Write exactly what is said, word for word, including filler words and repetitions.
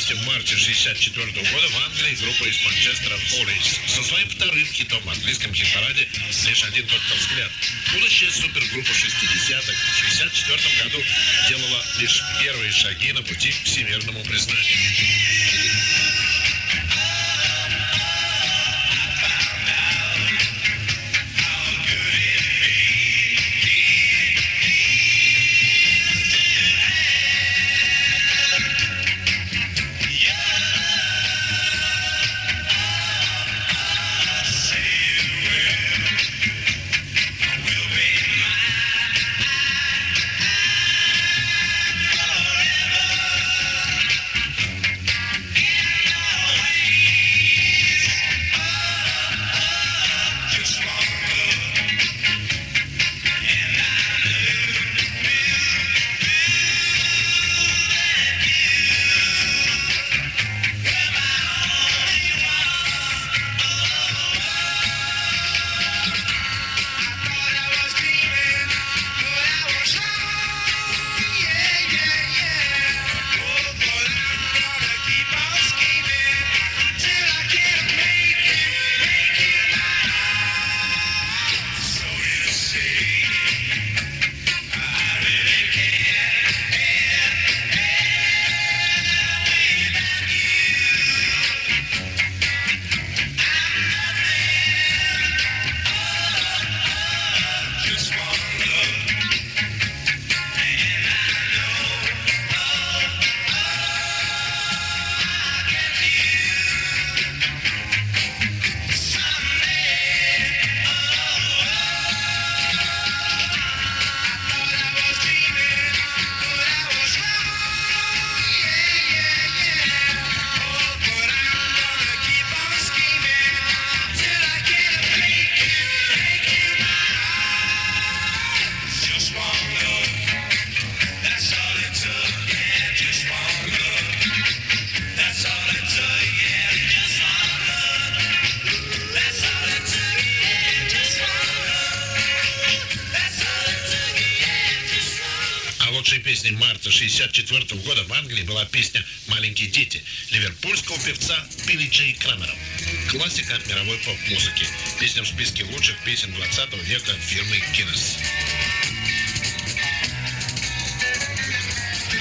месте в марте шестьдесят четвёртого года в Англии группа из Манчестера Hollies со своим вторым хитом в английском хит-параде «Лишь один только взгляд». Будущая супергруппа шестидесятых в шестьдесят четвёртом году делала лишь первые шаги на пути к всемирному признанию. Лучшей песней марта шестьдесят четвёртого года в Англии была песня «Маленькие дети» ливерпульского певца Билли Джей Крамера. Классика мировой поп-музыки. Песня в списке лучших песен двадцатого века фирмы Guinness.